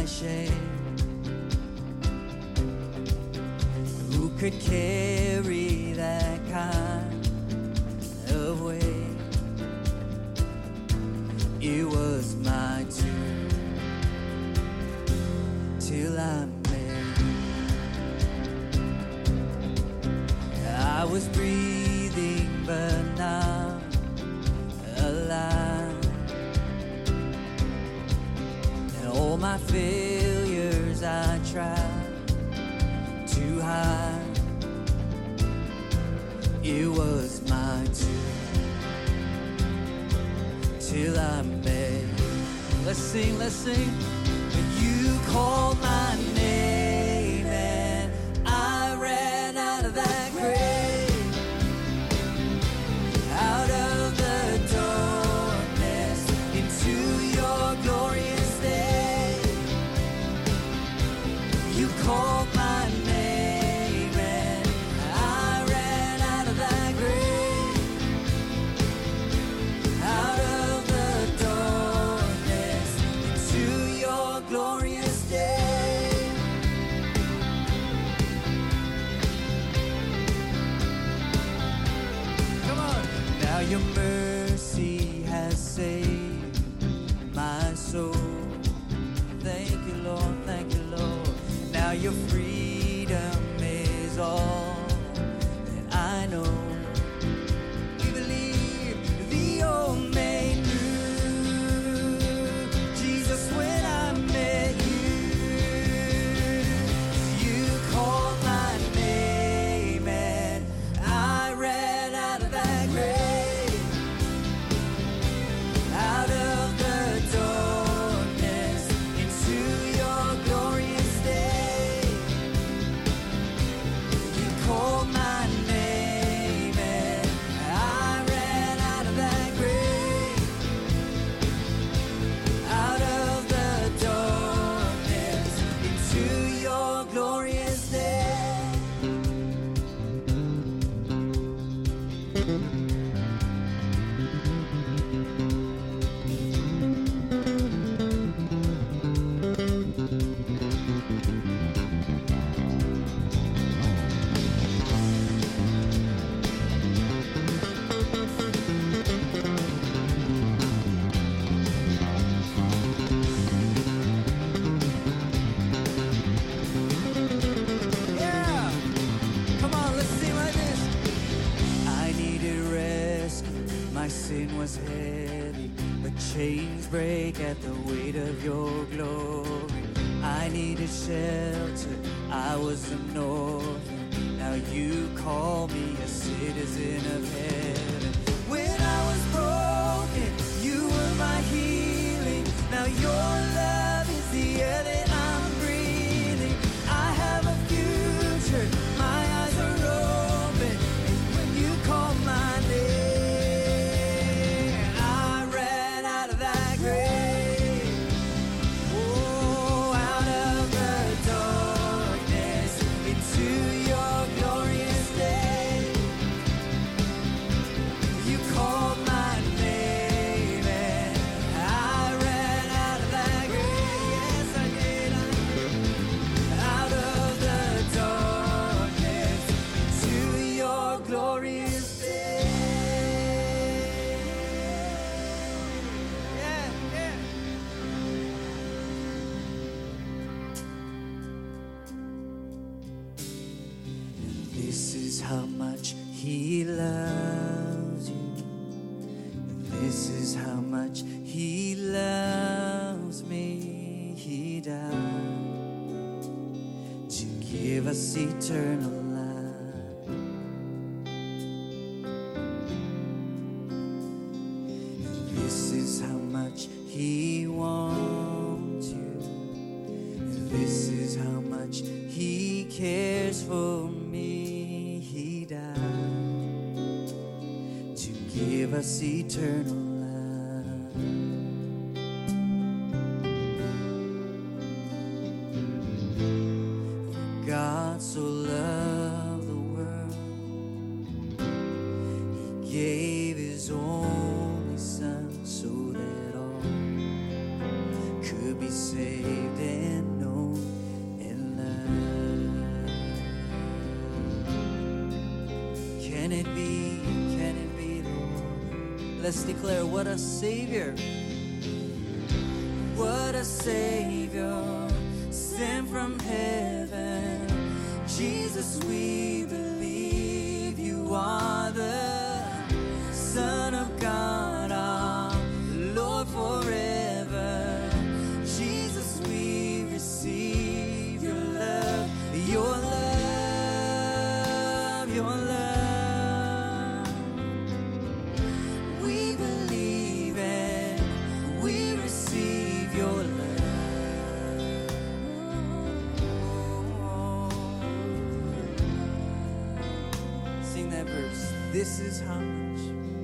shame. Who could carry that kind of weight? It was my turn till I met. I was breathing but not alive, and all my failures I tried to hide. It was my turn till I met. Let's sing, let's sing. When you called my name and I ran out of that grave, out of the darkness into your glorious day. You called my name and I ran out of that grave, out of the darkness into your glorious day. Come on. Now your mercy has saved my soul. Thank you, Lord, thank you, Lord. Now your freedom is all that I know. We believe the old made new. Jesus, when I met you, you called my name and I ran out of that grave, out of the darkness into your glorious day. You called my name and I ran out of that grave, out of the darkness into your glorious day. Yeah, come on, let's sing like this. I needed rescue, my sin was heavy, but chains break at the weight of your glory. I needed shelter, I was an orphan, now you call me a citizen of heaven. When I was broken, you were my healing, now your love is the air that I'm breathing. I have a future, my eyes are open, and when you call my name, I ran out of that grave, oh, out of the darkness into your glorious day. You called my name and I ran out of that grave. Yes, I did. Out of the darkness to your glorious day. Yeah, yeah. This is how much He loves you. This is how much He loves me. He died to give us eternal life. This is how much He wants you. This is how much He cares for me. He died to give us eternal life. God so loved the world, He gave His only Son so that all could be saved and Let's declare, what a Savior. What a Savior, sent from heaven. Jesus, we believe you are the Son of God, our Lord forever. Jesus, we receive your love, your love, your love. We believe and we receive your love. Sing that verse. This is how much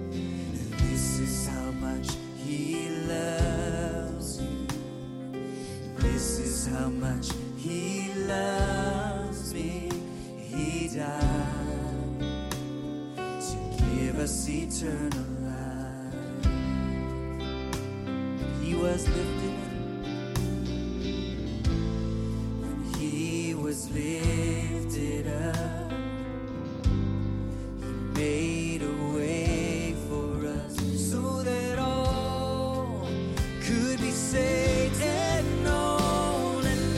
He loves you. This is how much He loves me. He died to give us eternal life. He was lifted when He was lifted up. He made a way for us so that all could be saved and known and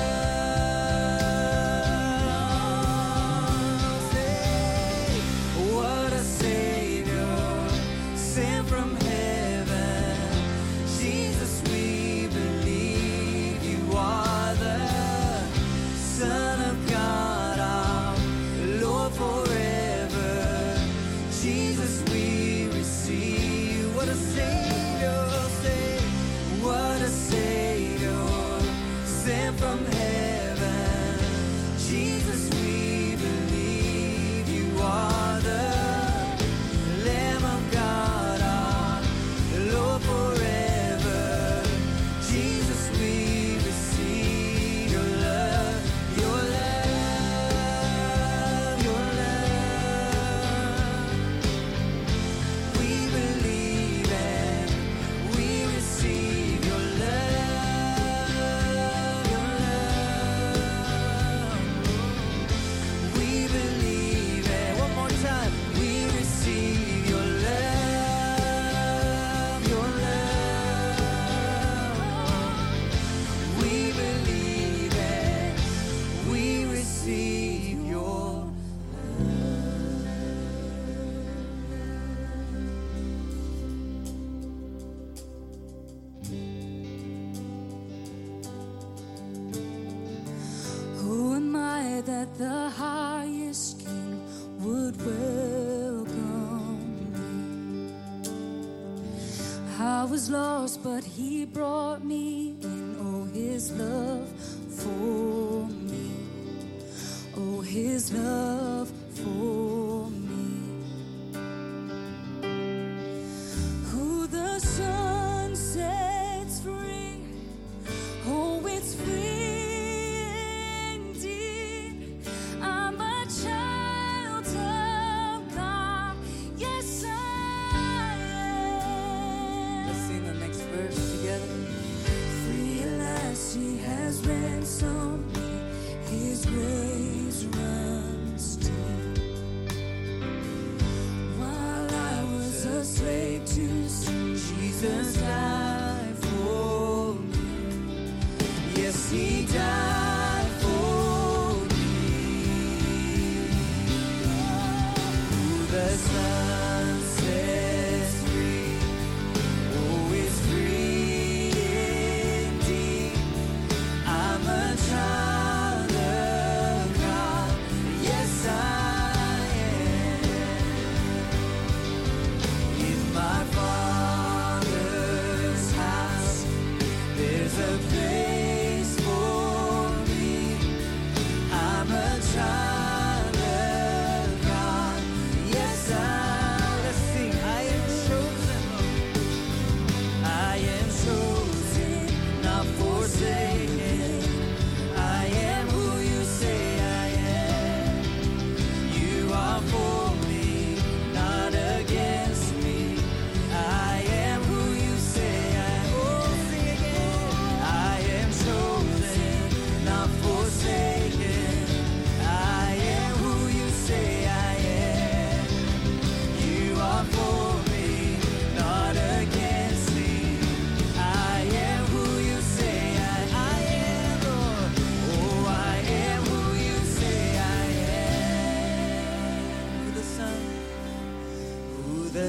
loved. Say, what a Savior, sent from heaven. Jesus, we believe you are the Son of God, our Lord forever. Jesus, we receive. What a Savior, say, what a Savior, sent from heaven. Jesus, we believe you are the Lamb of God, our Lord forever. Jesus, we receive your love, your love, your love. We believe and we receive your love, your love. We believe and one more time, we receive your love, your love. We believe and we receive your Who am I that the highest King would welcome me? I was lost, but He brought me in. Oh, His love for me. Oh, His love for me. Who the Son sets free, oh, it's free indeed. I'm a child of God, yes I am. Let's sing the next verse together. Free at last He has ransomed me, His grace runs deep. While I was a slave to sin, Jesus died for me. Yes, He died for me. Who the Son sets free, oh, is free indeed. I'm a child of God, yes I am. In my Father's house, there's a place for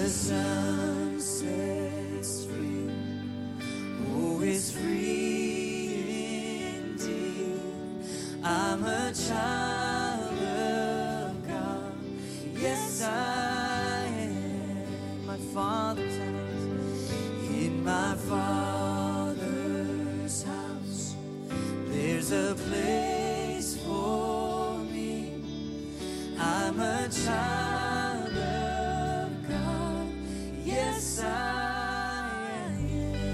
the sun sets free, who is free indeed. I'm a child of God. Yes, I am. My Father's house. In my Father's house, there's a place for me. I'm a child of God. Yes, I am.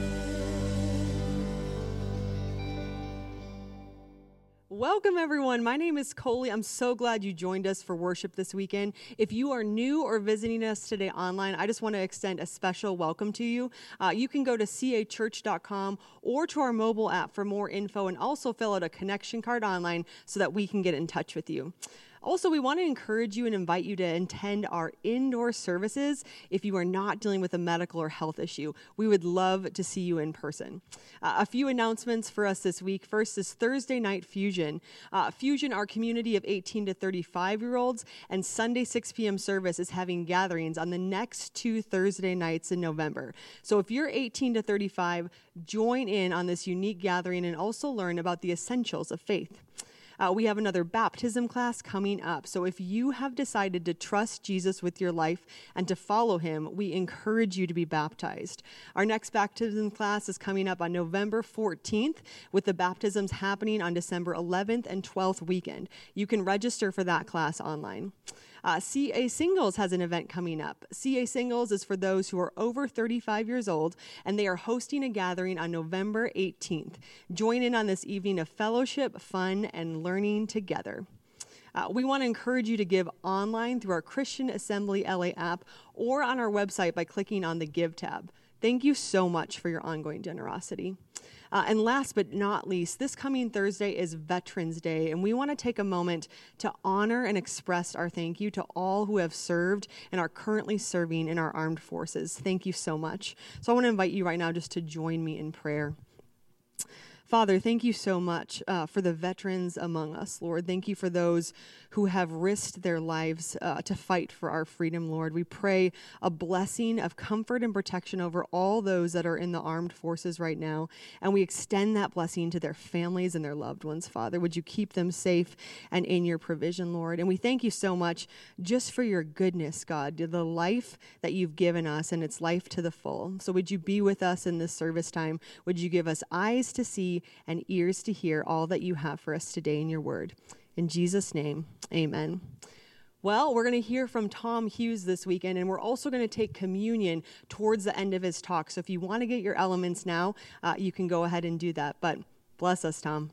Welcome, everyone. My name is Coley. I'm so glad you joined us for worship this weekend. If you are new or visiting us today online, I just want to extend a special welcome to you. You can go to cachurch.com or to our mobile app for more info, and also fill out a connection card online so that we can get in touch with you. Also, we want to encourage you and invite you to attend our indoor services if you are not dealing with a medical or health issue. We would love to see you in person. A few announcements for us this week. First is Thursday Night Fusion. Fusion, our community of 18 to 35-year-olds, and Sunday 6 p.m. service is having gatherings on the next 2 Thursday nights in November. So if you're 18 to 35, join in on this unique gathering and also learn about the essentials of faith. We have another baptism class coming up. So if you have decided to trust Jesus with your life and to follow him, we encourage you to be baptized. Our next baptism class is coming up on November 14th, with the baptisms happening on December 11th and 12th weekend. You can register for that class online. CA Singles has an event coming up. CA Singles is for those who are over 35 years old, and they are hosting a gathering on November 18th. Join in on this evening of fellowship, fun, and learning together. We want to encourage you to give online through our Christian Assembly LA app or on our website by clicking on the Give tab. Thank you so much for your ongoing generosity. And last but not least, this coming Thursday is Veterans Day, and we want to take a moment to honor and express our thank you to all who have served and are currently serving in our armed forces. Thank you so much. So I want to invite you right now just to join me in prayer. Father, thank you so much for the veterans among us, Lord. Thank you for those who have risked their lives to fight for our freedom, Lord. We pray a blessing of comfort and protection over all those that are in the armed forces right now, and we extend that blessing to their families and their loved ones, Father. Would you keep them safe and in your provision, Lord? And we thank you so much just for your goodness, God, the life that you've given us, and it's life to the full. So would you be with us in this service time? Would you give us eyes to see and ears to hear all that you have for us today in your word. In Jesus' name, amen. Well, we're going to hear from Tom Hughes this weekend, and we're also going to take communion towards the end of his talk. So if you want to get your elements now, you can go ahead and do that. But bless us, Tom.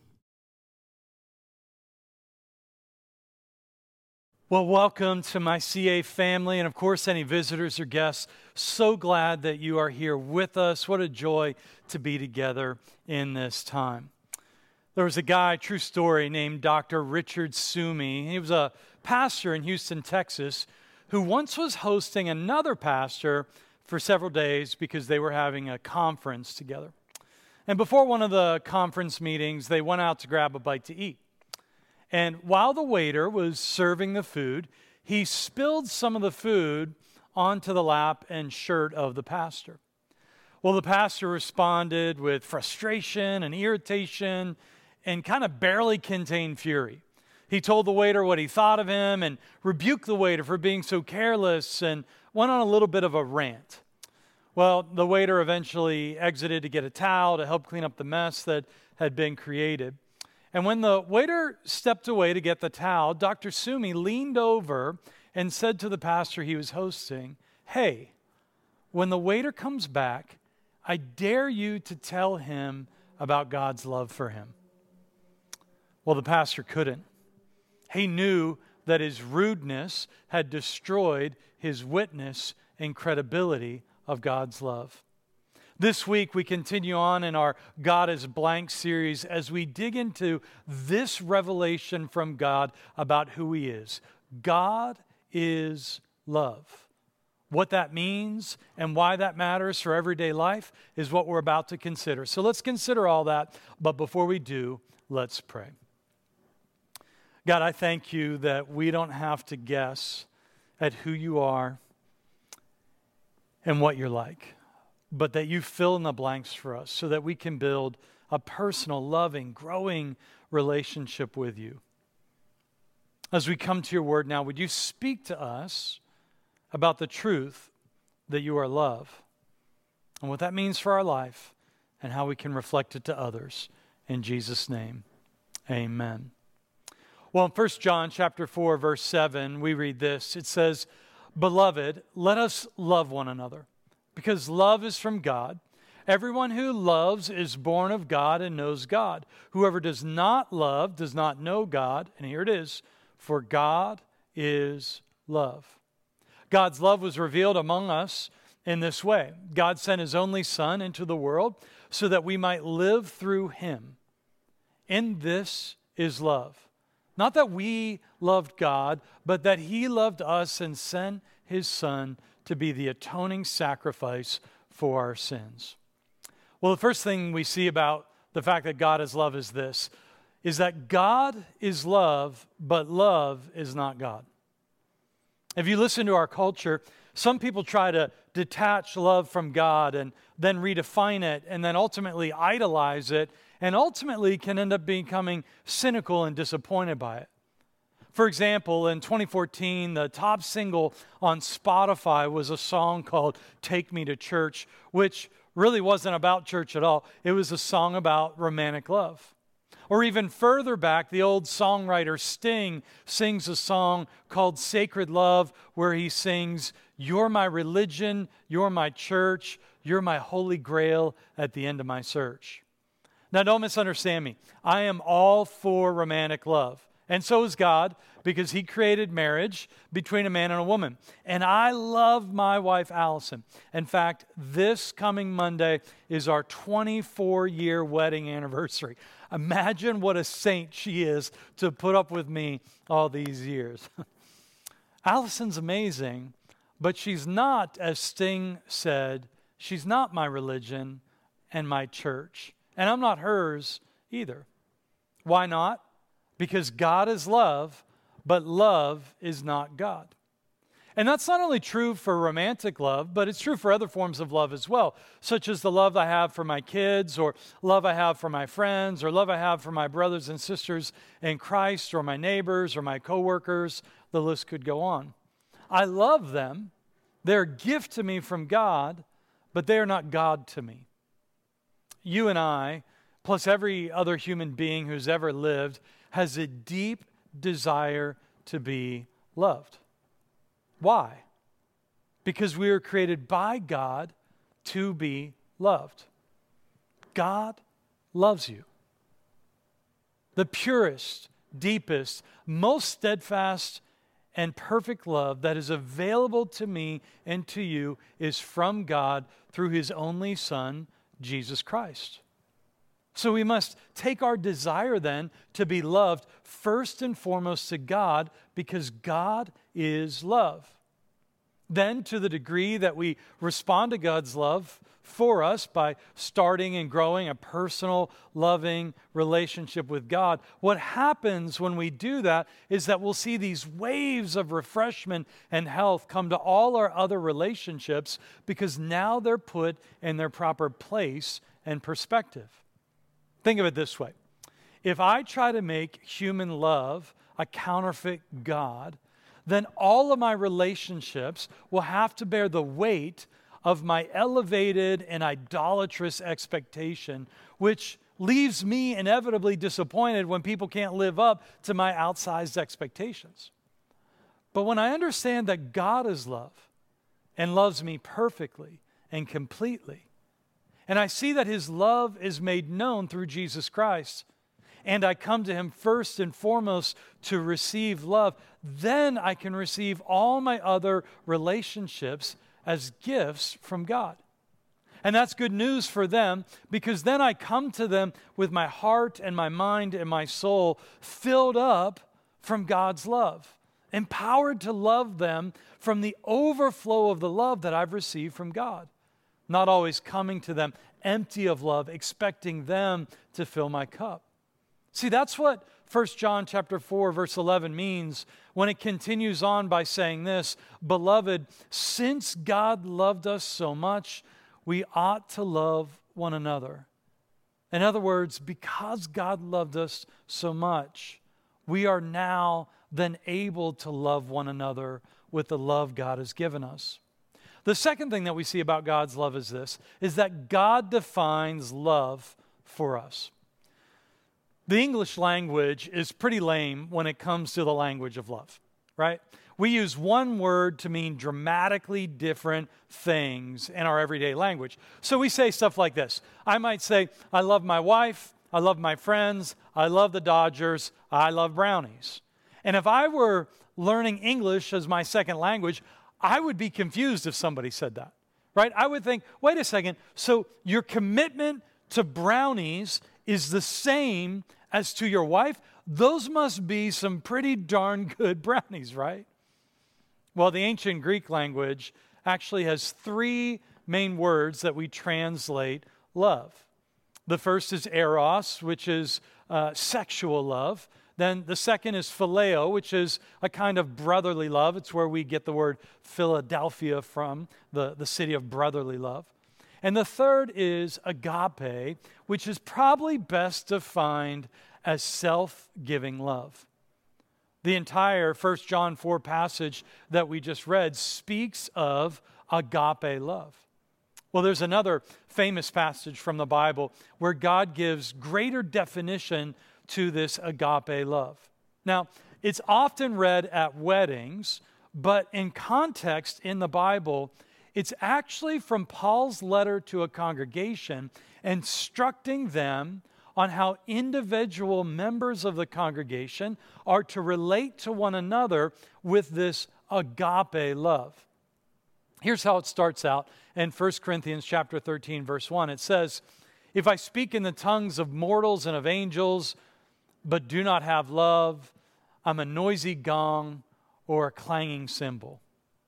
Well, welcome to my CA family, and of course, any visitors or guests. So glad that you are here with us. What a joy to be together in this time. There was a guy, true story, named Dr. Richard Sumi. He was a pastor in Houston, Texas, who once was hosting another pastor for several days because they were having a conference together. And before one of the conference meetings, they went out to grab a bite to eat. And while the waiter was serving the food, he spilled some of the food onto the lap and shirt of the pastor. Well, the pastor responded with frustration and irritation and kind of barely contained fury. He told the waiter what he thought of him and rebuked the waiter for being so careless and went on a little bit of a rant. Well, the waiter eventually exited to get a towel to help clean up the mess that had been created. And when the waiter stepped away to get the towel, Dr. Sumi leaned over and said to the pastor he was hosting, "Hey, when the waiter comes back, I dare you to tell him about God's love for him." Well, the pastor couldn't. He knew that his rudeness had destroyed his witness and credibility of God's love. This week, we continue on in our God is Blank series as we dig into this revelation from God about who he is. God is love. What that means and why that matters for everyday life is what we're about to consider. So let's consider all that, but before we do, let's pray. God, I thank you that we don't have to guess at who you are. and what you're like, but that you fill in the blanks for us so that we can build a personal, loving, growing relationship with you. As we come to your word now, would you speak to us about the truth that you are love and what that means for our life and how we can reflect it to others. In Jesus' name, amen. Well, in 1 John chapter 4, verse 7, we read this. It says, "Beloved, let us love one another, because love is from God. Everyone who loves is born of God and knows God. Whoever does not love does not know God." And here it is, "For God is love." God's love was revealed among us in this way. God sent his only Son into the world so that we might live through him. In this is love. Not that we loved God, but that he loved us and sent his Son to be the atoning sacrifice for our sins. Well, the first thing we see about the fact that God is love is this, is that God is love, but love is not God. If you listen to our culture, some people try to detach love from God and then redefine it and then ultimately idolize it and ultimately can end up becoming cynical and disappointed by it. For example, in 2014, the top single on Spotify was a song called "Take Me to Church," which really wasn't about church at all. It was a song about romantic love. Or even further back, the old songwriter Sting sings a song called "Sacred Love," where he sings, "You're my religion, you're my church, you're my holy grail at the end of my search." Now, don't misunderstand me. I am all for romantic love. And so is God, because he created marriage between a man and a woman. And I love my wife, Allison. In fact, this coming Monday is our 24-year wedding anniversary. Imagine what a saint she is to put up with me all these years. Allison's amazing, but she's not, as Sting said, she's not my religion and my church. And I'm not hers either. Why not? Because God is love, but love is not God. And that's not only true for romantic love, but it's true for other forms of love as well, such as the love I have for my kids, or love I have for my friends, or love I have for my brothers and sisters in Christ, or my neighbors, or my coworkers. The list could go on. I love them. They're a gift to me from God, but they are not God to me. You and I, plus every other human being who's ever lived, has a deep desire to be loved. Why? Because we were created by God to be loved. God loves you. The purest, deepest, most steadfast, and perfect love that is available to me and to you is from God through his only Son, Jesus Christ. So we must take our desire then to be loved first and foremost to God, because God is love. Then, to the degree that we respond to God's love for us by starting and growing a personal, loving relationship with God, what happens when we do that is that we'll see these waves of refreshment and health come to all our other relationships, because now they're put in their proper place and perspective. Think of it this way. If I try to make human love a counterfeit God, then all of my relationships will have to bear the weight of my elevated and idolatrous expectation, which leaves me inevitably disappointed when people can't live up to my outsized expectations. But when I understand that God is love and loves me perfectly and completely, and I see that his love is made known through Jesus Christ, and I come to him first and foremost to receive love, then I can receive all my other relationships as gifts from God. And that's good news for them, because then I come to them with my heart and my mind and my soul filled up from God's love, empowered to love them from the overflow of the love that I've received from God. Not always coming to them empty of love, expecting them to fill my cup. See, that's what 1 John chapter 4, verse 11 means when it continues on by saying this, "Beloved, since God loved us so much, we ought to love one another." In other words, because God loved us so much, we are now then able to love one another with the love God has given us. The second thing that we see about God's love is this, is that God defines love for us. The English language is pretty lame when it comes to the language of love, right? We use one word to mean dramatically different things in our everyday language. So we say stuff like this. I might say, I love my wife, I love my friends, I love the Dodgers, I love brownies. And if I were learning English as my second language, I would be confused if somebody said that, right? I would think, wait a second, so your commitment to brownies is the same as to your wife? Those must be some pretty darn good brownies, right? Well, the ancient Greek language actually has three main words that we translate love. The first is eros, which is sexual love. Then the second is phileo, which is a kind of brotherly love. It's where we get the word Philadelphia from, the city of brotherly love. And the third is agape, which is probably best defined as self-giving love. The entire 1 John 4 passage that we just read speaks of agape love. Well, there's another famous passage from the Bible where God gives greater definition to this agape love. Now, it's often read at weddings, but in context in the Bible, it's actually from Paul's letter to a congregation instructing them on how individual members of the congregation are to relate to one another with this agape love. Here's how it starts out in 1 Corinthians chapter 13, verse 1. It says, "If I speak in the tongues of mortals and of angels, but do not have love, I'm a noisy gong or a clanging cymbal.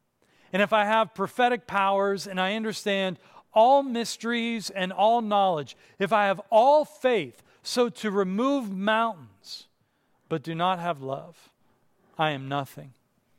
And if I have prophetic powers and I understand all mysteries and all knowledge, if I have all faith so to remove mountains, but do not have love, I am nothing.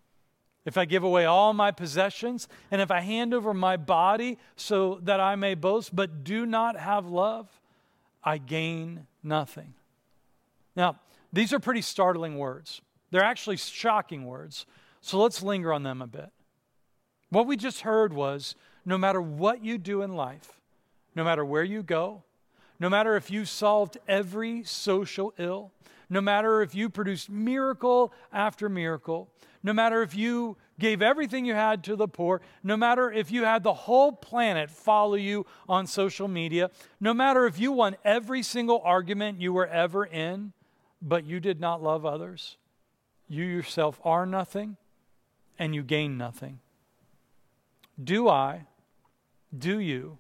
If I give away all my possessions, and if I hand over my body so that I may boast, but do not have love, I gain nothing." Now, these are pretty startling words. They're actually shocking words. So let's linger on them a bit. What we just heard was, no matter what you do in life, no matter where you go, no matter if you solved every social ill, no matter if you produced miracle after miracle, no matter if you gave everything you had to the poor, no matter if you had the whole planet follow you on social media, no matter if you won every single argument you were ever in, but you did not love others, you yourself are nothing and you gain nothing. Do I, do you,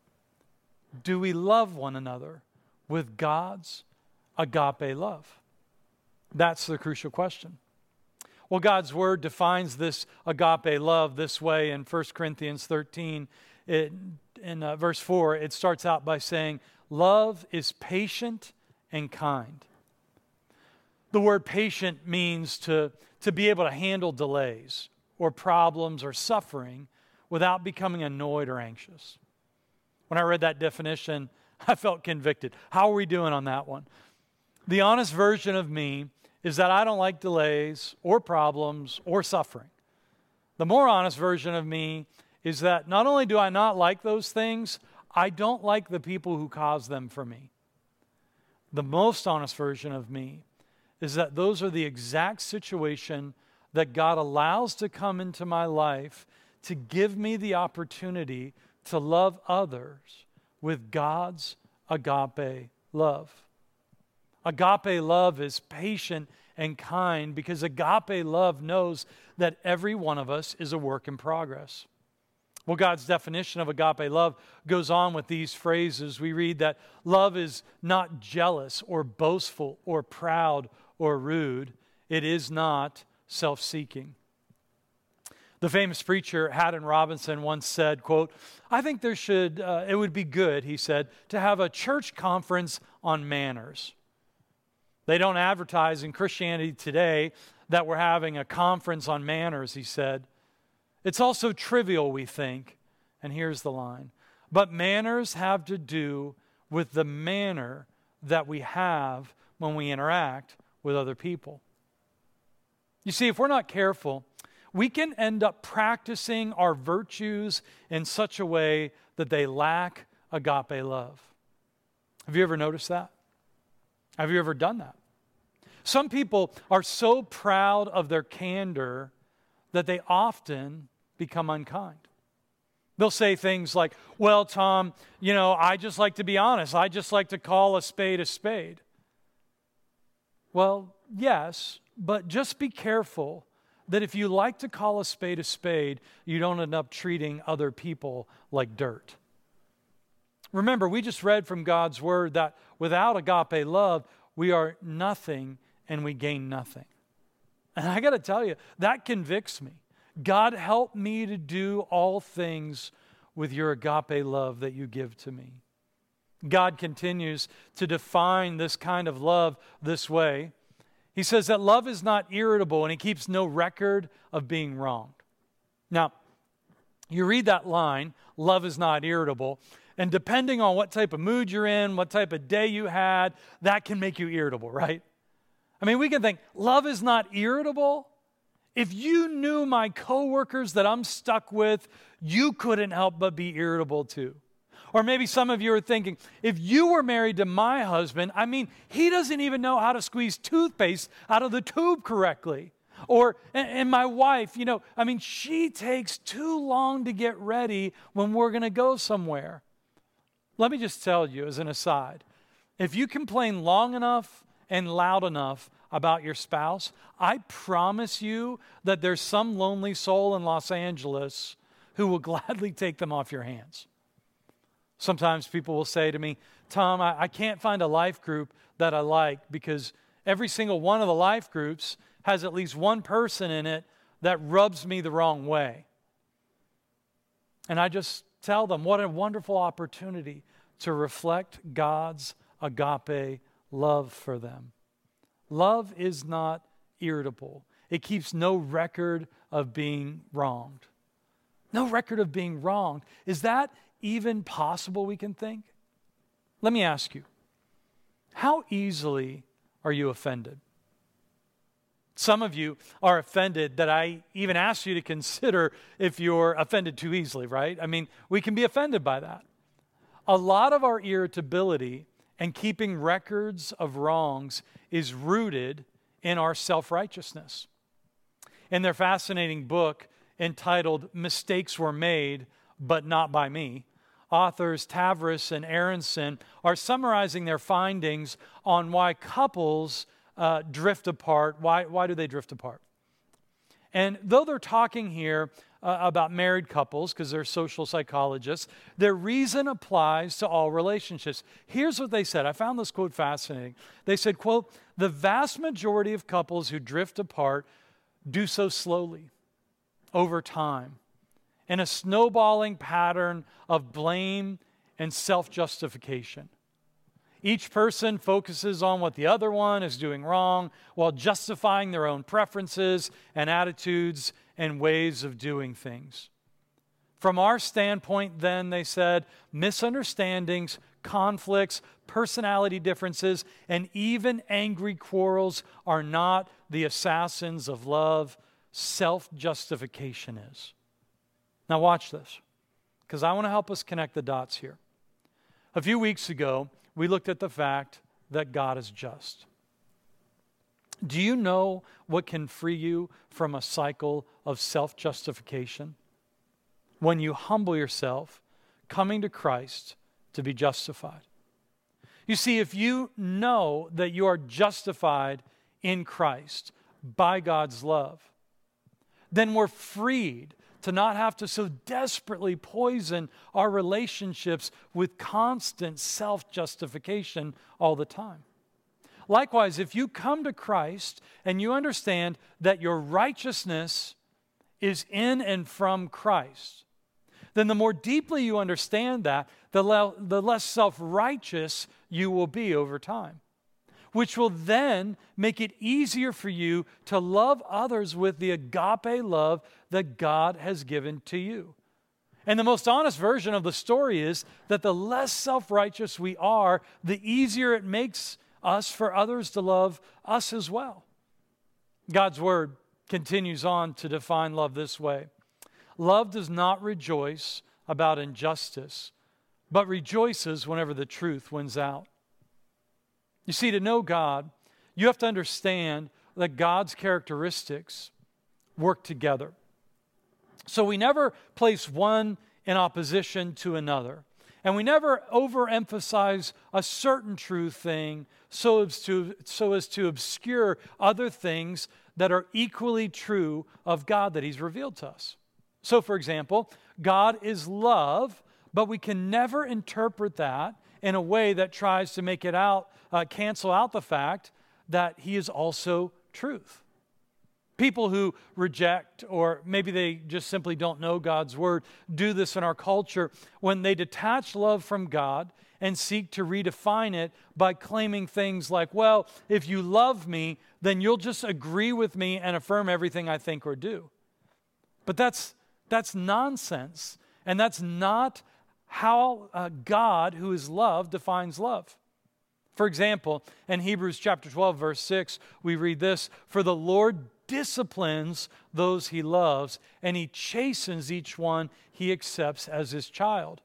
do we love one another with God's agape love? That's the crucial question. Well, God's word defines this agape love this way in 1 Corinthians 13. In verse 4, it starts out by saying, "Love is patient and kind." The word patient means to be able to handle delays or problems or suffering without becoming annoyed or anxious. When I read that definition, I felt convicted. How are we doing on that one? The honest version of me is that I don't like delays or problems or suffering. The more honest version of me is that not only do I not like those things, I don't like the people who cause them for me. The most honest version of me is that those are the exact situation that God allows to come into my life to give me the opportunity to love others with God's agape love. Agape love is patient and kind because agape love knows that every one of us is a work in progress. Well, God's definition of agape love goes on with these phrases. We read that love is not jealous or boastful or proud or rude. It is not self-seeking. The famous preacher Haddon Robinson once said, quote, "I think it would be good," he said, "to have a church conference on manners." They don't advertise in Christianity Today that we're having a conference on manners, he said. It's also trivial, we think. And here's the line. But manners have to do with the manner that we have when we interact with other people. You see, if we're not careful, we can end up practicing our virtues in such a way that they lack agape love. Have you ever noticed that? Have you ever done that? Some people are so proud of their candor that they often become unkind. They'll say things like, well, Tom, I just like to be honest. I just like to call a spade a spade. Well, yes, but just be careful that if you like to call a spade, you don't end up treating other people like dirt. Remember, we just read from God's word that without agape love, we are nothing and we gain nothing. And I got to tell you, that convicts me. God, help me to do all things with your agape love that you give to me. God continues to define this kind of love this way. He says that love is not irritable and he keeps no record of being wronged. Now, you read that line, love is not irritable, and depending on what type of mood you're in, what type of day you had, that can make you irritable, right? I mean, we can think, love is not irritable? If you knew my coworkers that I'm stuck with, you couldn't help but be irritable too. Or maybe some of you are thinking, if you were married to my husband, he doesn't even know how to squeeze toothpaste out of the tube correctly. Or, and my wife, she takes too long to get ready when we're going to go somewhere. Let me just tell you as an aside, if you complain long enough and loud enough about your spouse, I promise you that there's some lonely soul in Los Angeles who will gladly take them off your hands. Sometimes people will say to me, Tom, I can't find a life group that I like because every single one of the life groups has at least one person in it that rubs me the wrong way. And I just tell them what a wonderful opportunity to reflect God's agape love for them. Love is not irritable. It keeps no record of being wronged. No record of being wronged. Is that even possible, we can think? Let me ask you, how easily are you offended? Some of you are offended that I even asked you to consider if you're offended too easily, right? We can be offended by that. A lot of our irritability and keeping records of wrongs is rooted in our self-righteousness. In their fascinating book entitled Mistakes Were Made, But Not By Me, authors Tavris and Aronson are summarizing their findings on why couples drift apart. Why do they drift apart? And though they're talking here about married couples, because they're social psychologists, their reason applies to all relationships. Here's what they said. I found this quote fascinating. They said, quote, the vast majority of couples who drift apart do so slowly, over time, in a snowballing pattern of blame and self-justification. Each person focuses on what the other one is doing wrong while justifying their own preferences and attitudes and ways of doing things. From our standpoint, then, they said, misunderstandings, conflicts, personality differences, and even angry quarrels are not the assassins of love. Self-justification is. Now watch this, because I want to help us connect the dots here. A few weeks ago, we looked at the fact that God is just. Do you know what can free you from a cycle of self-justification? When you humble yourself, coming to Christ to be justified. You see, if you know that you are justified in Christ by God's love, then we're freed to not have to so desperately poison our relationships with constant self-justification all the time. Likewise, if you come to Christ and you understand that your righteousness is in and from Christ, then the more deeply you understand that, the less self-righteous you will be over time. which will then make it easier for you to love others with the agape love that God has given to you. And the most honest version of the story is that the less self-righteous we are, the easier it makes us for others to love us as well. God's word continues on to define love this way. Love does not rejoice about injustice, but rejoices whenever the truth wins out. You see, to know God, you have to understand that God's characteristics work together. So we never place one in opposition to another. And we never overemphasize a certain true thing so as to obscure other things that are equally true of God that He's revealed to us. So, for example, God is love, but we can never interpret that in a way that tries to make it cancel out the fact that He is also truth. People who reject, or maybe they just simply don't know God's word, do this in our culture when they detach love from God and seek to redefine it by claiming things like, well, if you love me, then you'll just agree with me and affirm everything I think or do. But that's nonsense, and that's not how God, who is love, defines love. For example, in Hebrews chapter 12, verse 6, we read this, "For the Lord disciplines those He loves, and He chastens each one He accepts as His child."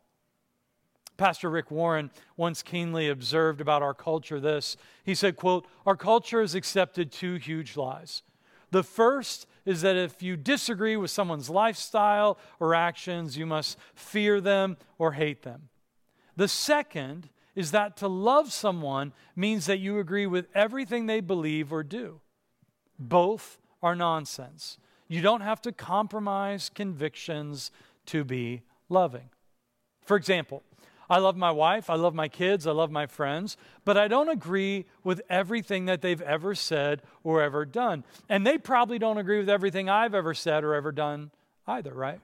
Pastor Rick Warren once keenly observed about our culture this. He said, quote, "Our culture has accepted two huge lies. The first is that if you disagree with someone's lifestyle or actions, you must fear them or hate them. The second is that to love someone means that you agree with everything they believe or do. Both are nonsense. You don't have to compromise convictions to be loving." For example, I love my wife, I love my kids, I love my friends, but I don't agree with everything that they've ever said or ever done. And they probably don't agree with everything I've ever said or ever done either, right?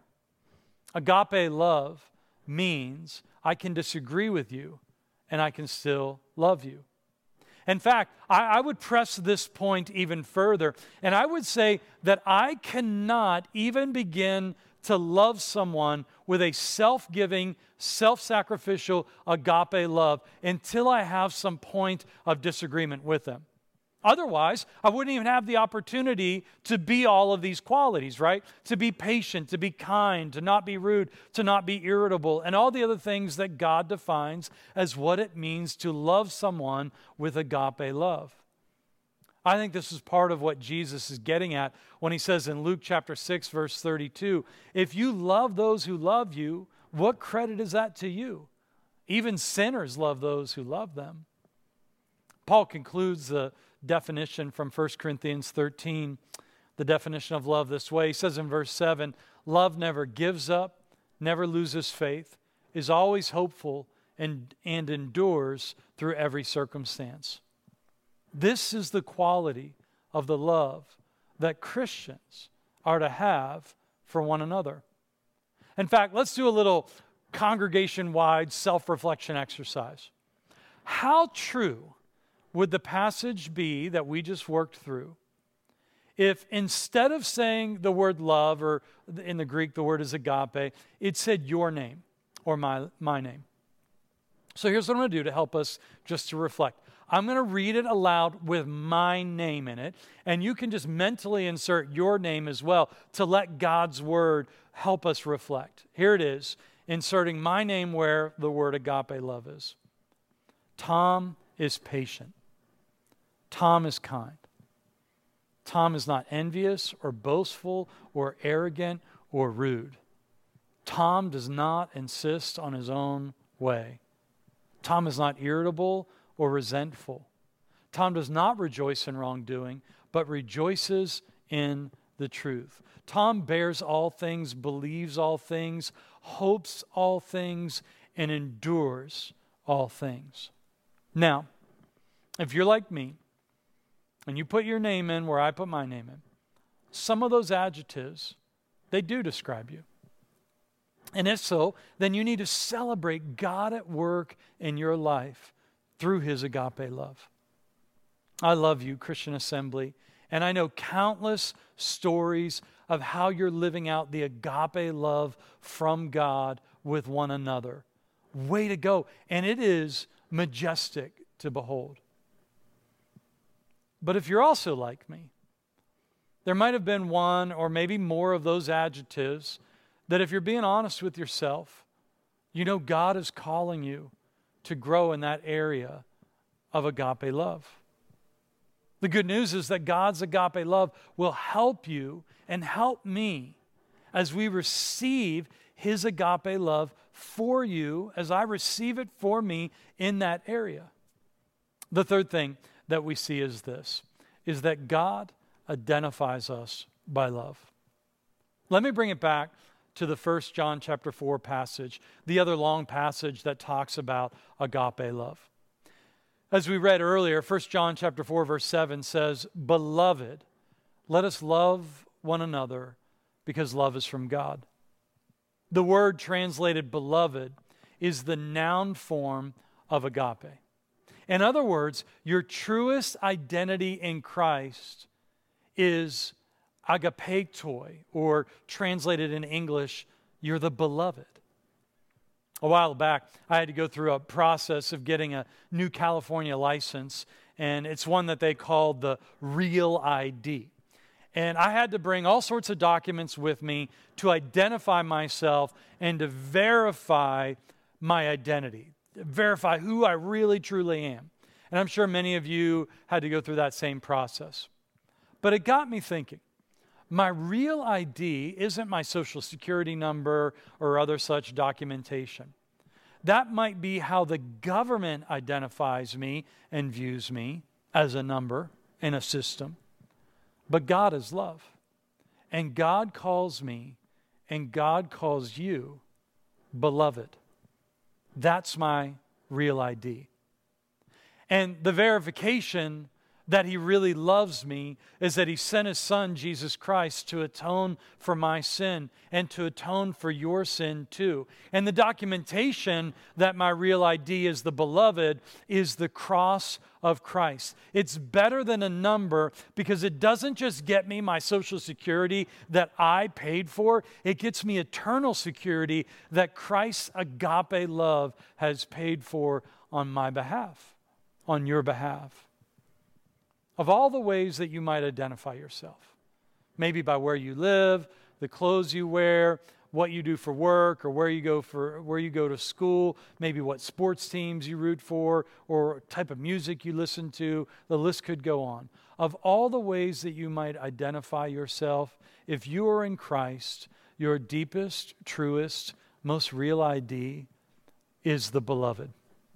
Agape love means I can disagree with you and I can still love you. In fact, I would press this point even further, and I would say that I cannot even begin to love someone with a self-giving, self-sacrificial agape love until I have some point of disagreement with them. Otherwise, I wouldn't even have the opportunity to be all of these qualities, right? To be patient, to be kind, to not be rude, to not be irritable, and all the other things that God defines as what it means to love someone with agape love. I think this is part of what Jesus is getting at when He says in Luke chapter 6, verse 32, "If you love those who love you, what credit is that to you? Even sinners love those who love them." Paul concludes the definition from 1 Corinthians 13, the definition of love this way. He says in verse 7, "Love never gives up, never loses faith, is always hopeful, and endures through every circumstance." This is the quality of the love that Christians are to have for one another. In fact, let's do a little congregation-wide self-reflection exercise. How true would the passage be that we just worked through if instead of saying the word love, or in the Greek the word is agape, it said your name or my name? So here's what I'm going to do to help us just to reflect. I'm going to read it aloud with my name in it, and you can just mentally insert your name as well to let God's word help us reflect. Here it is, inserting my name where the word agape love is. Tom is patient. Tom is kind. Tom is not envious or boastful or arrogant or rude. Tom does not insist on his own way. Tom is not irritable or resentful. Tom does not rejoice in wrongdoing, but rejoices in the truth. Tom bears all things, believes all things, hopes all things, and endures all things. Now, if you're like me, and you put your name in where I put my name in, some of those adjectives, they do describe you. And if so, then you need to celebrate God at work in your life through His agape love. I love you, Christian Assembly, and I know countless stories of how you're living out the agape love from God with one another. Way to go. And it is majestic to behold. But if you're also like me, there might have been one or maybe more of those adjectives that if you're being honest with yourself, you know God is calling you to grow in that area of agape love. The good news is that God's agape love will help you and help me as we receive His agape love for you, as I receive it for me in that area. The third thing that we see is this, is that God identifies us by love. Let me bring it back to the 1 John chapter 4 passage, the other long passage that talks about agape love. As we read earlier, 1 John chapter 4 verse 7 says, "Beloved, let us love one another because love is from God." The word translated beloved is the noun form of agape. In other words, your truest identity in Christ is agapetoi, or translated in English, you're the beloved. A while back, I had to go through a process of getting a new California license, and it's one that they called the Real ID. And I had to bring all sorts of documents with me to identify myself and to verify my identity, verify who I really truly am. And I'm sure many of you had to go through that same process. But it got me thinking, my real ID isn't my social security number or other such documentation. That might be how the government identifies me and views me, as a number in a system. But God is love. And God calls me and God calls you beloved. That's my real ID. And the verification that He really loves me is that He sent His Son, Jesus Christ, to atone for my sin and to atone for your sin too. And the documentation that my real ID is the beloved is the cross of Christ. It's better than a number because it doesn't just get me my Social Security that I paid for, it gets me eternal security that Christ's agape love has paid for on my behalf, on your behalf. Of all the ways that you might identify yourself, maybe by where you live, the clothes you wear, what you do for work, or where you go to school, maybe what sports teams you root for, or type of music you listen to, the list could go on. Of all the ways that you might identify yourself, if you are in Christ, your deepest, truest, most real ID is the beloved.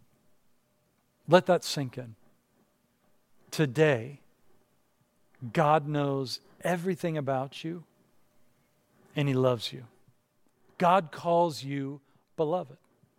Let that sink in. Today, God knows everything about you, and He loves you. God calls you beloved.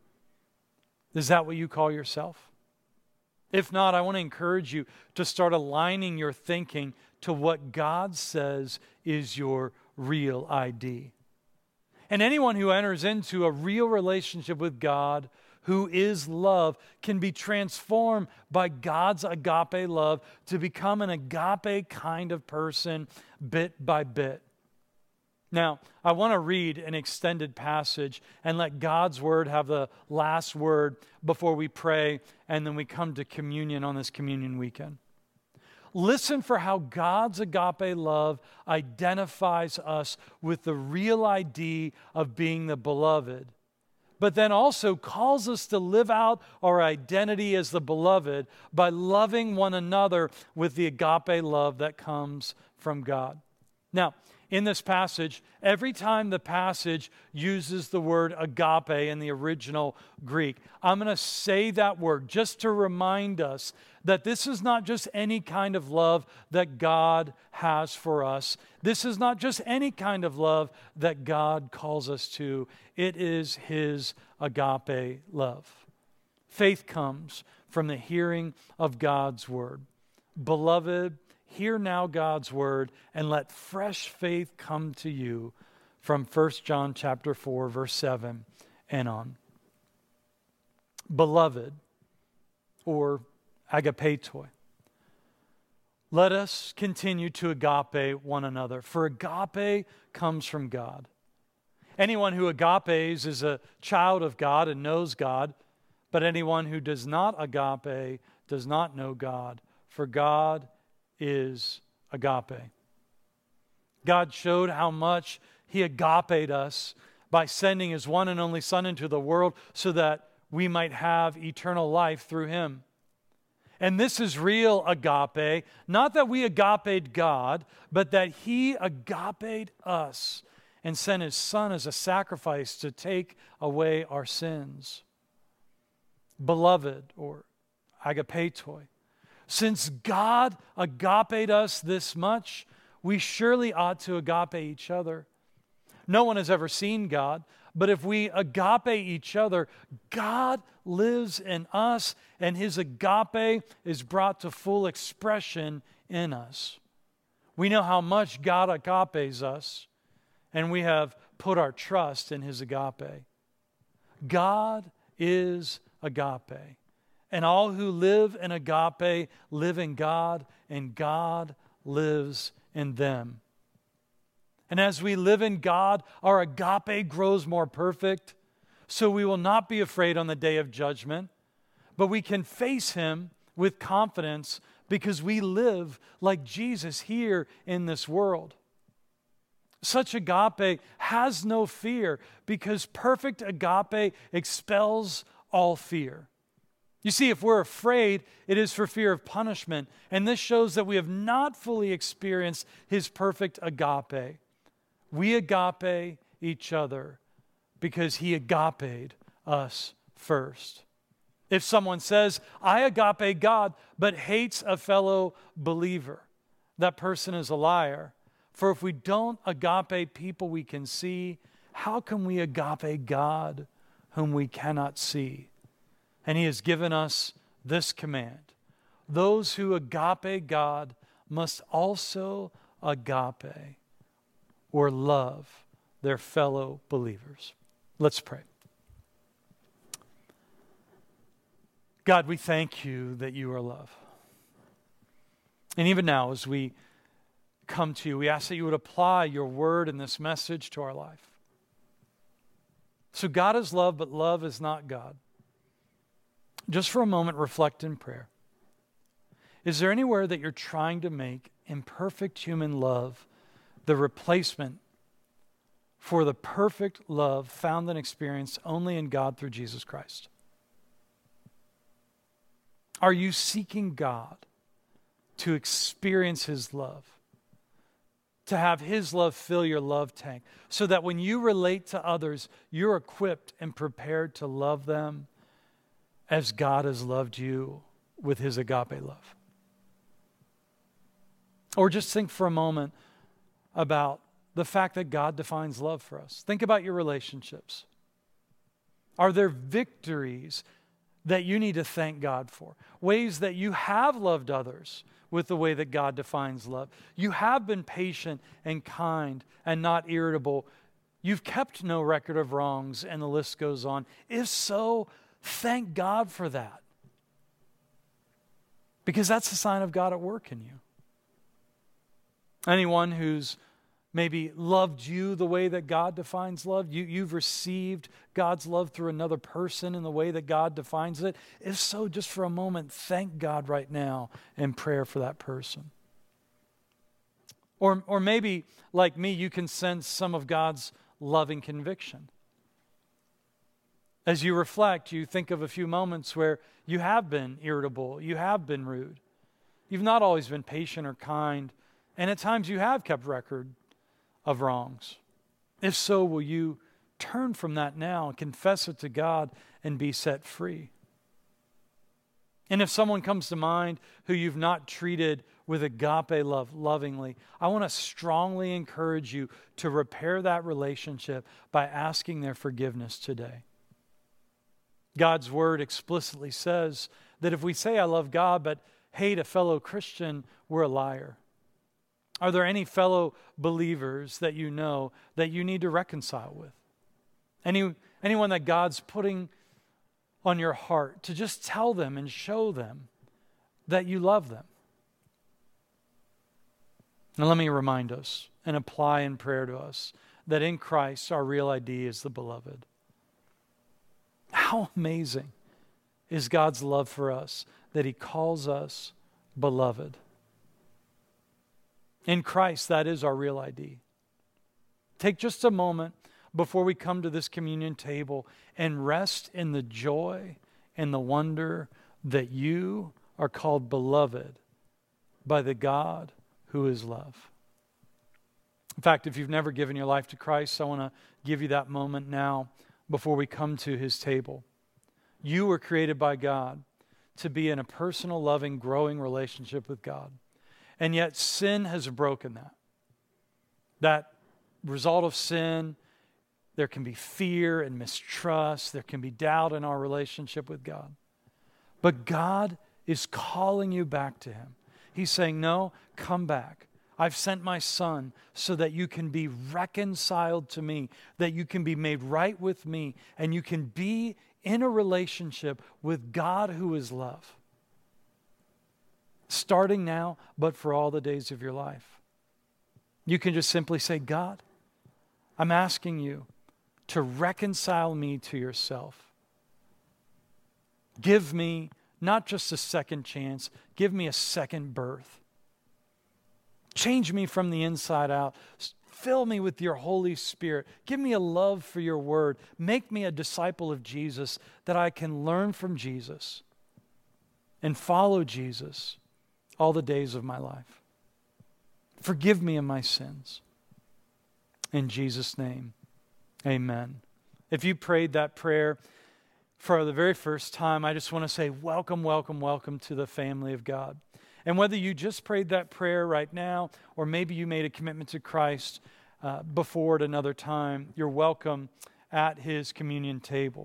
Is that what you call yourself? If not, I want to encourage you to start aligning your thinking to what God says is your real ID. And anyone who enters into a real relationship with God, who is love, can be transformed by God's agape love to become an agape kind of person bit by bit. Now, I want to read an extended passage and let God's word have the last word before we pray and then we come to communion on this communion weekend. Listen for how God's agape love identifies us with the real ID of being the beloved, but then also calls us to live out our identity as the beloved by loving one another with the agape love that comes from God. Now, in this passage, every time the passage uses the word agape in the original Greek, I'm going to say that word just to remind us that this is not just any kind of love that God has for us. This is not just any kind of love that God calls us to. It is His agape love. Faith comes from the hearing of God's word. Beloved, hear now God's word and let fresh faith come to you from 1 John chapter 4, verse 7 and on. Beloved, or agapetoi, Let us continue to agape one another, for agape comes from God. Anyone who agapes is a child of God and knows God, but anyone who does not agape does not know God, for God is agape. God showed how much He agaped us by sending His one and only Son into the world so that we might have eternal life through Him. And this is real agape, not that we agaped God, but that He agaped us and sent His Son as a sacrifice to take away our sins. Beloved, or agapetoi, since God agaped us this much, we surely ought to agape each other. No one has ever seen God, but if we agape each other, God lives in us, and His agape is brought to full expression in us. We know how much God agapes us, and we have put our trust in His agape. God is agape, and all who live in agape live in God, and God lives in them. And as we live in God, our agape grows more perfect, so we will not be afraid on the day of judgment, but we can face Him with confidence because we live like Jesus here in this world. Such agape has no fear because perfect agape expels all fear. You see, if we're afraid, it is for fear of punishment, and this shows that we have not fully experienced His perfect agape. We agape each other because He agaped us first. If someone says, I agape God, but hates a fellow believer, that person is a liar. For if we don't agape people we can see, how can we agape God whom we cannot see? And He has given us this command. Those who agape God must also agape or love their fellow believers. Let's pray. God, we thank You that You are love. And even now, as we come to You, we ask that You would apply Your word and this message to our life. So God is love, but love is not God. Just for a moment, reflect in prayer. Is there anywhere that you're trying to make imperfect human love the replacement for the perfect love found and experienced only in God through Jesus Christ? Are you seeking God to experience His love? To have His love fill your love tank so that when you relate to others, you're equipped and prepared to love them as God has loved you with His agape love? Or just think for a moment about the fact that God defines love for us. Think about your relationships. Are there victories that you need to thank God for? Ways that you have loved others with the way that God defines love. You have been patient and kind and not irritable. You've kept no record of wrongs, and the list goes on. If so, thank God for that. Because that's a sign of God at work in you. Anyone who's maybe loved you the way that God defines love, you've received God's love through another person in the way that God defines it. If so, just for a moment, thank God right now in prayer for that person. Or maybe, like me, you can sense some of God's loving conviction. As you reflect, you think of a few moments where you have been irritable, you have been rude. You've not always been patient or kind, and at times you have kept record of wrongs. If so, will you turn from that now and confess it to God and be set free? And if someone comes to mind who you've not treated with agape love lovingly, I want to strongly encourage you to repair that relationship by asking their forgiveness today. God's word explicitly says that if we say I love God but hate a fellow Christian, we're a liar. Are there any fellow believers that you know that you need to reconcile with? Anyone that God's putting on your heart to just tell them and show them that you love them? And let me remind us and apply in prayer to us that in Christ our real ID is the beloved. How amazing is God's love for us that He calls us beloved. In Christ, that is our real ID. Take just a moment before we come to this communion table and rest in the joy and the wonder that you are called beloved by the God who is love. In fact, if you've never given your life to Christ, I want to give you that moment now before we come to His table. You were created by God to be in a personal, loving, growing relationship with God. And yet sin has broken that. That result of sin, there can be fear and mistrust. There can be doubt in our relationship with God. But God is calling you back to Him. He's saying, no, come back. I've sent my Son so that you can be reconciled to me, that you can be made right with me, and you can be in a relationship with God who is love. Starting now, but for all the days of your life. You can just simply say, God, I'm asking you to reconcile me to yourself. Give me not just a second chance, give me a second birth. Change me from the inside out. Fill me with your Holy Spirit. Give me a love for your word. Make me a disciple of Jesus that I can learn from Jesus and follow Jesus all the days of my life. Forgive me of my sins. In Jesus' name, amen. If you prayed that prayer for the very first time, I just want to say welcome, welcome, welcome to the family of God. And whether you just prayed that prayer right now, or maybe you made a commitment to Christ before at another time, you're welcome at His communion table.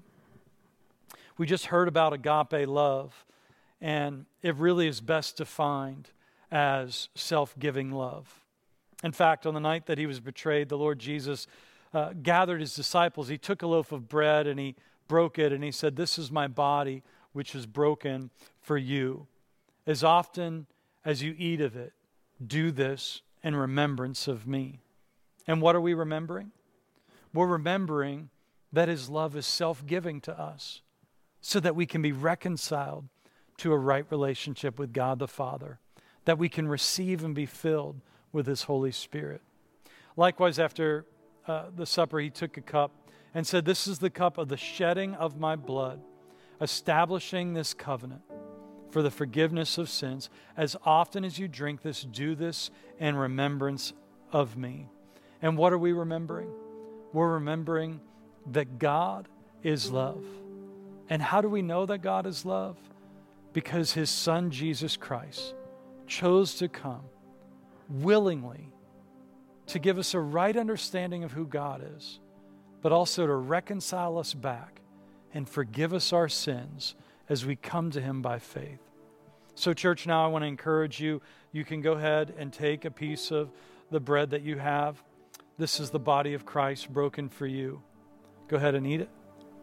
We just heard about agape love, and it really is best defined as self-giving love. In fact, on the night that He was betrayed, the Lord Jesus gathered His disciples. He took a loaf of bread and He broke it, and He said, "This is my body, which is broken for you. As often as you eat of it, do this in remembrance of me." And what are we remembering? We're remembering that His love is self-giving to us so that we can be reconciled to a right relationship with God the Father, that we can receive and be filled with His Holy Spirit. Likewise, after the supper, He took a cup and said, "This is the cup of the shedding of my blood, establishing this covenant for the forgiveness of sins. As often as you drink this, do this in remembrance of me." And what are we remembering? We're remembering that God is love. And how do we know that God is love? Because His Son, Jesus Christ, chose to come willingly to give us a right understanding of who God is, but also to reconcile us back and forgive us our sins as we come to Him by faith. So church, now I want to encourage you. You can go ahead and take a piece of the bread that you have. This is the body of Christ broken for you. Go ahead and eat it.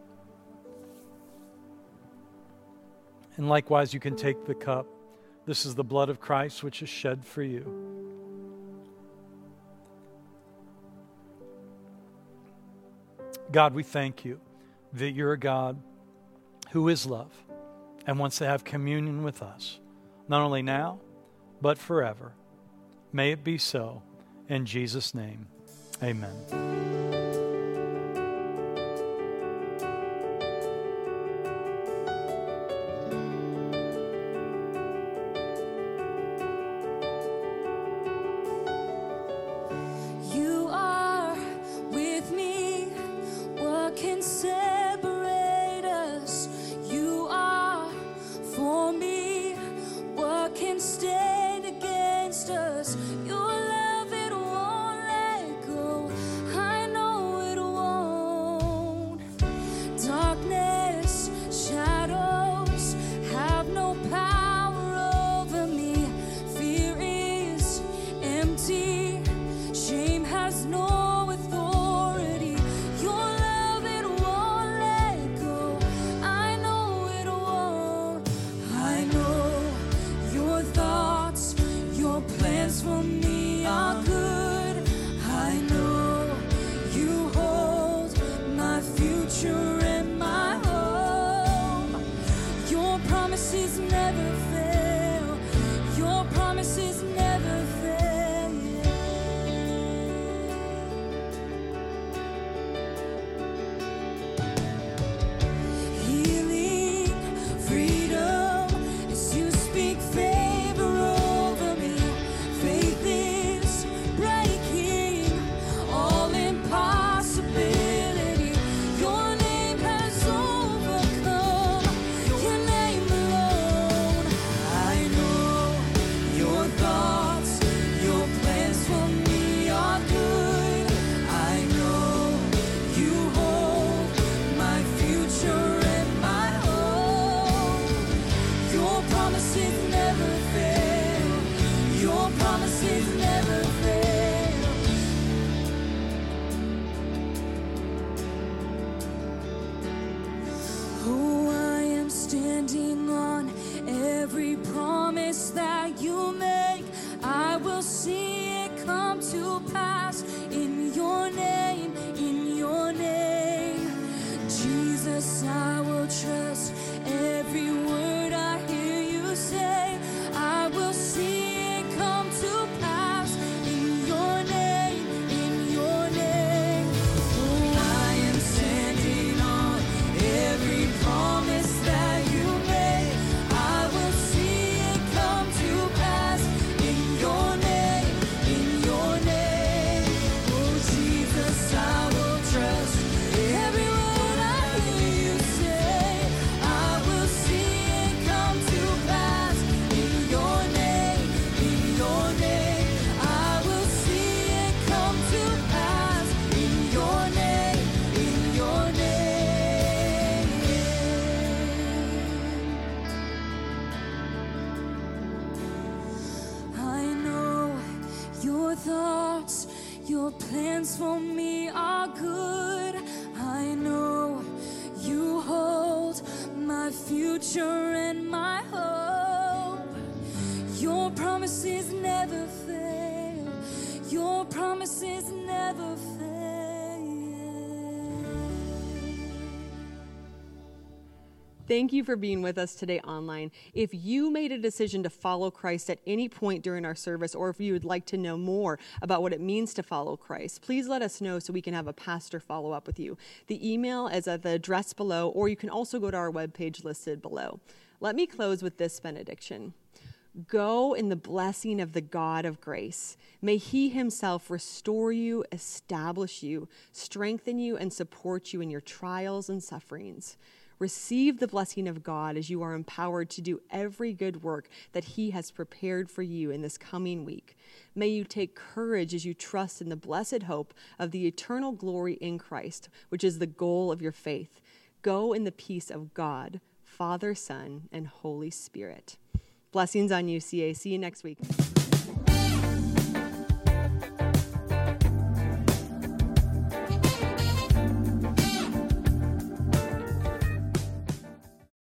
And likewise, you can take the cup. This is the blood of Christ, which is shed for you. God, we thank you that you're a God who is love and wants to have communion with us, not only now, but forever. May it be so. In Jesus' name, amen. You are with me. What can separate us? You are for me. What can stand against us? Your love, it won't let go. I know for me are good. I know you hold my future and my hope. Your promises never fail. Your promises never fail. Healing, freedom, as you speak favor over me. Faith is breaking all impossibility. Your name has overcome. Your name alone. I know your thoughts, your plans for me are good. I know you hold my future and my hope. Your promises never fail. Your promises never fail. Oh, I am standing on every promise that you make. I will see it come to pass in your name, in your name. Jesus, I will trust every word I hear you say. I will see it come to pass in your name, in your name. Oh, I am standing on every promise that you made. I will see it come to pass in your name, in your name. Oh, Jesus, I will trust every word I hear you say. I will see it come to pass in your name, in your name. I will see it come to pass in your name, in your name. I know your thoughts, your plans for me are good. I know you hold my future and my hope. Your promises never fail. Your promises never fail. Thank you for being with us today online. If you made a decision to follow Christ at any point during our service, or if you would like to know more about what it means to follow Christ, please let us know so we can have a pastor follow up with you. The email is at the address below, or you can also go to our webpage listed below. Let me close with this benediction. Go in the blessing of the God of grace. May he himself restore you, establish you, strengthen you, and support you in your trials and sufferings. Receive the blessing of God as you are empowered to do every good work that he has prepared for you in this coming week. May you take courage as you trust in the blessed hope of the eternal glory in Christ, which is the goal of your faith. Go in the peace of God, Father, Son, and Holy Spirit. Blessings on you, CA. See you next week.